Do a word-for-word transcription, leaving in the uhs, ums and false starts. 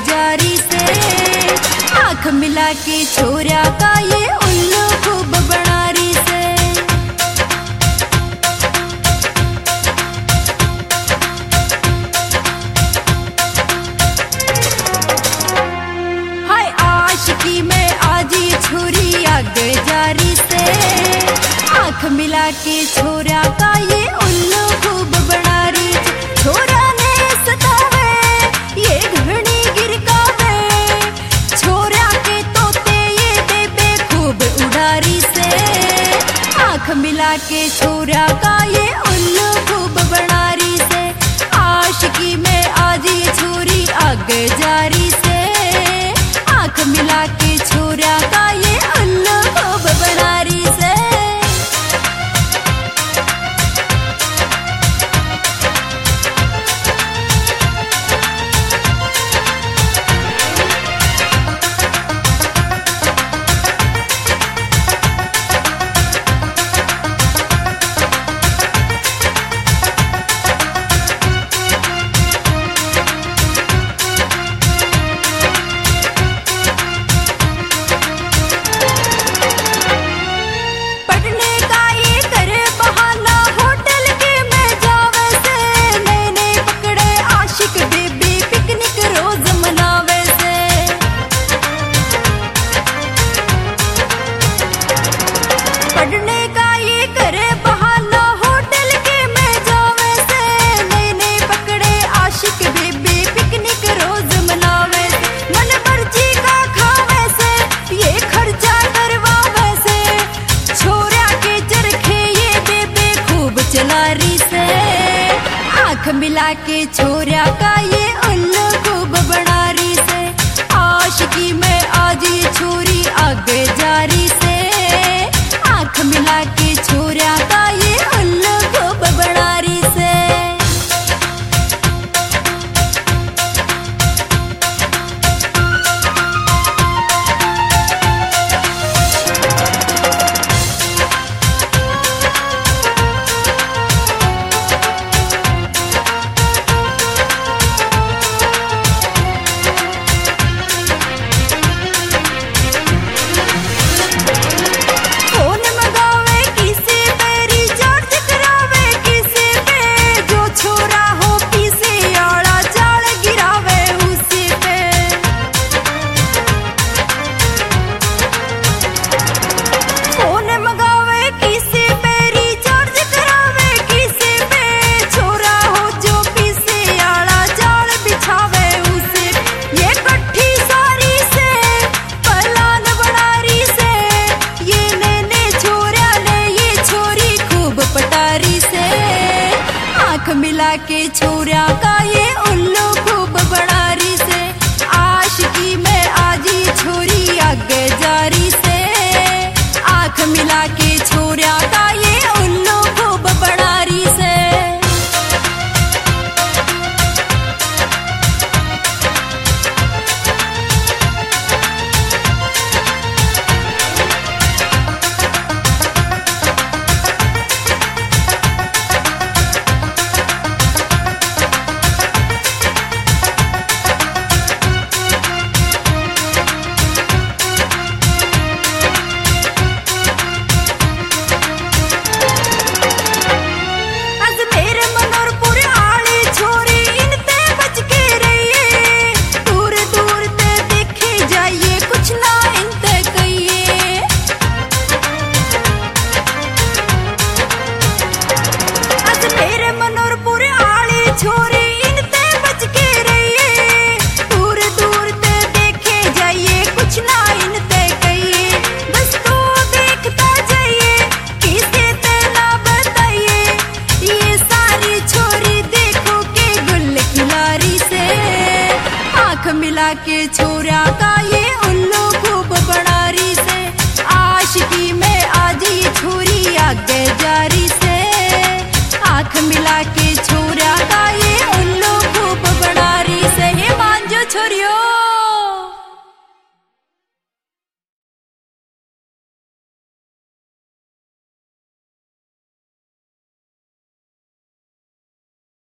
जारी से। आँख मिला के छोरा का ये उल्लू खूब बनारी से। हाय आशिकी में आजी छुरी आगे जारी से। आँख मिला के छोरा का ये उल्लू खूब बनारी से। छोरा ने सतावे ये घड़ी गिरकावे, छोरा के तोते ये बेबे खूब उड़ारी से। आँख मिला के छोरा का ये उल्लू खूब बनारी से। आशिकी में आजी छुरी आगे जारी से। आँख मिला के छोरा का ये उल्लू खूब बनारी से। पढ़ने का ये करे बहाना होटल के में जावे से। नए नए पकड़े आशिक बेबी पिकनिक रोज मनावे से। मन मर्जी का खावे से ये खर्चा करवावे से। छोरा के चरखे ये बेबे खूब चलारी से। आँख मिला के छोरा का ये उल्लू खूब बनारी से। आशिकी में आजी छोरी आगे जारी से। आँख मिला के छोरा का ये उल्लू खूब बनारी से। आँख मिला के छोरा का ये उल्लू खूब बनारी से। आशिकी में आजी छोरी आगे जारी से। आँख मिला के छोरा का ये उल्लू खूब बनारी से। मिला के छोरा का ये उल्लू खूब बनारी से। आशिकी में आजी छोरी आगे जारी